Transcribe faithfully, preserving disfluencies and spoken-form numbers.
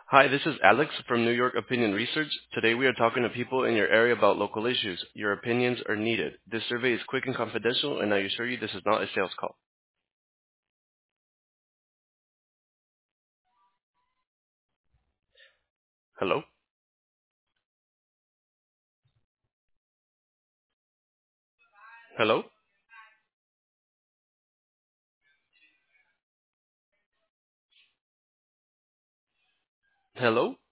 Hi, this is Alex from New York Opinion Research. Today we are talking to people in your area about local issues. Your opinions are needed. This survey is quick and confidential, and I assure you this is not a sales call. Hello? Hello? Hello?